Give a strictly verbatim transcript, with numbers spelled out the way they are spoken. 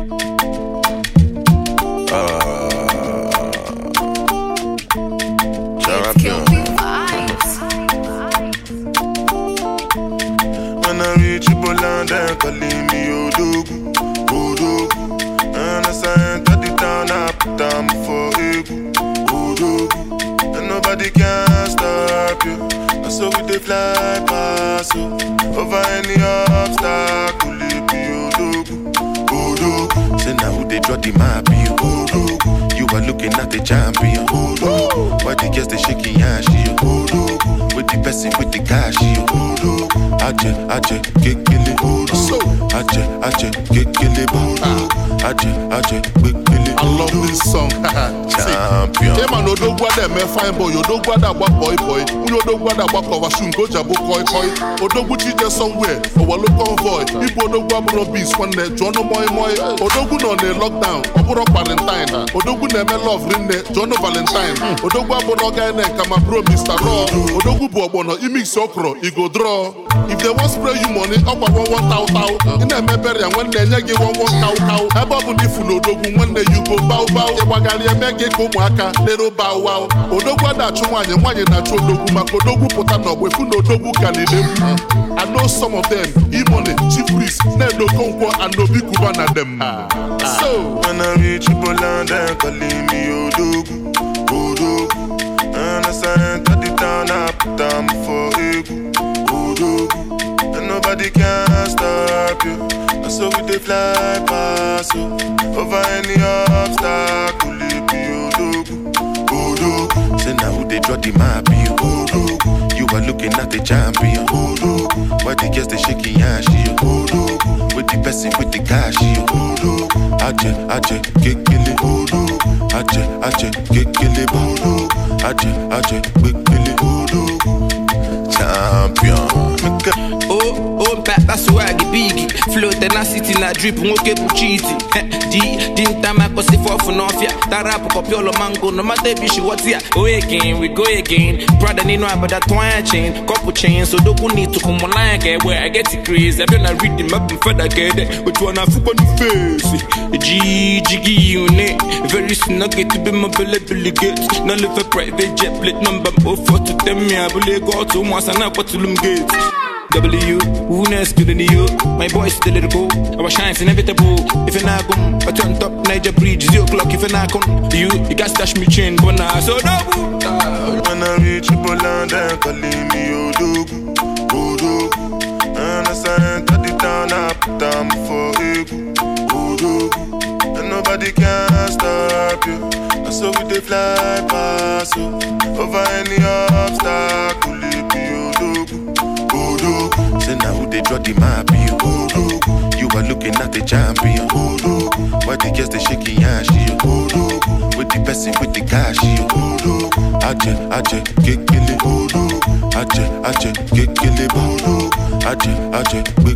When I reach Poland, they calling me Odogu, Odogu. And as I enter the town, I put down for Egu, Odogu. And nobody can stop you. And so we they fly past you. Over any obstacle, it be Odogu, Odogu. Say now who they draw the map, you Odogu. You are looking at the champion, Odogu. Why the girls they shaking ass, you Odogu. With the person with the cash, you Odogu. Aje, aje, kekele, so aje, aje, kekele, aje, aje, kekele. I love this song. Champion. Hey man, Odogwu dem me fine boy. Odogwu da gba boy boy. Uni Odogwu da gba cover shoe go jabo koi koi. Odogwu chije somewhere. Owalo convoy. Ibo Odogwu aburo beats one day. Jono moi moi. Odogwu no ne lockdown. Oburo quarantine. Odogwu ne me love rinne. Jono Valentine. Odogwu aburo guy ne kama bro Mister Raw. Odogwu bu obono. I mix okro. I go draw. If they want spray you money, up at one one thou thou. In a memory and when they give one one cow cow. Eba bu nifu no Odogwu one day you go bow bow. Ewagali emege ko mwaka little bow wow. Odogwu da chumanye mwanye na chu Odogwu maka Odogwu puta no we fu no Odogwu kanilebu. I know some of them. E-money, chief priest, Nedo Konkwo and Obi Kuba na them. So when I reach Poland, they calling me Odogu, Odogu. And as I enter the town, I put down for Egu, Odogu. And nobody can stop you. And so we they fly past you. Over any obstacle, it be Odogu, Odogu. Say now who they draw the map, you Odogu. You are looking at the champion, Odogu. Why the girls they shaking ass, you Odogu. With the person with the cash, you Odogu. Aje, aje, kekele, Odogu. Aje, aje, kekele, Odogu. Aje, aje, kekele, Odogu. Champion. Oh, oh, back, that's why I get big. Flow tenacity, na drip, okay, puchiti. D, didn't time I pass it for for Nofia. Tarap, copiolo mango, no matter if she what's here. Go again, we go again. Brother, need no about that twine chain, couple chains, so don't need to come online, get where I get it crazy. I've been a read them up and further get it. Which one I foot on the face? G, jiggy unit. Very soon I get to be my belly, belly get. No live a private jet plate number, oh, for to tell me I believe God to once and I put to them gates. W, who next to the you? My boy still let it go. Our shine's inevitable. If you're not come, I turn top Niger Bridge, zero o'clock. If you're not come, you, you got stash me chain, but now so no. When I reach Poland, they calling me Odogu, Odogu. And as I enter the town, I put down for Egu, Odogu. And nobody can stop you. And so we they fly past you. Over any obstacle, it be Odogu, Odogu. Say now who they draw the map, you Odogu. You are looking at the champion, Odogu. Why the girls they shaking ass, you Odogu. With the person with the cash, you Odogu. Aje, aje, kekele, Odogu. Aje, aje, kekele, Odogu. Aje, aje,